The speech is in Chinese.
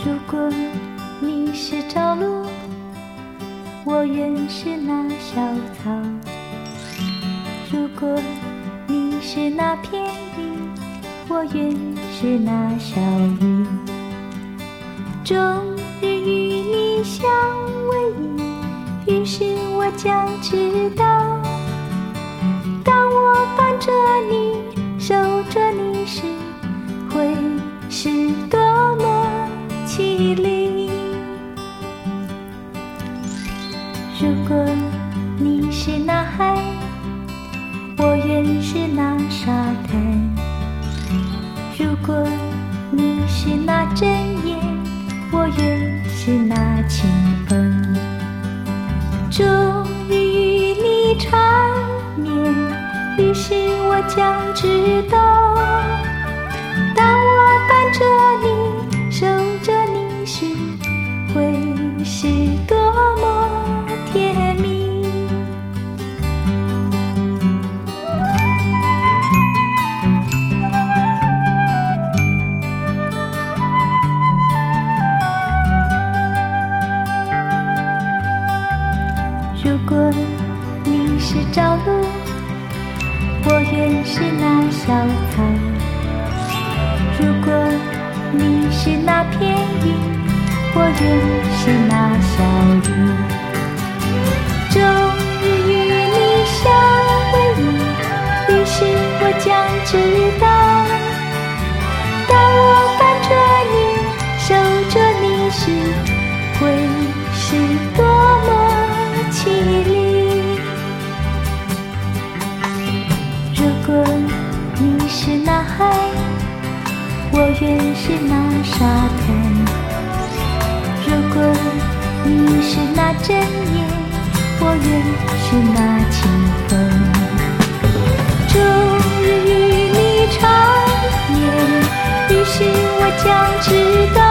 如果你是朝露，我愿是那小草；如果你是那片云，我愿是那小雨。终日与你相偎依，于是我将知道，当我伴着你守着你时，会是多么凄厉。如果你是那海，我愿是那沙滩；如果你是那针叶，我愿是那清风。终日与你缠绵，于是我将知道，当我伴着你守着你时，会是多么甜蜜。如果你是朝露，我愿是那小草；如果你是那片云，我愿是那小雨。终日与你相偎依，于是我将知道，当我伴着你守着你时，会是多么凄厉。如果你是那海，我愿是那沙滩；如果你是那针叶，我愿是那清风。终日与你缠绵，于是我将知道，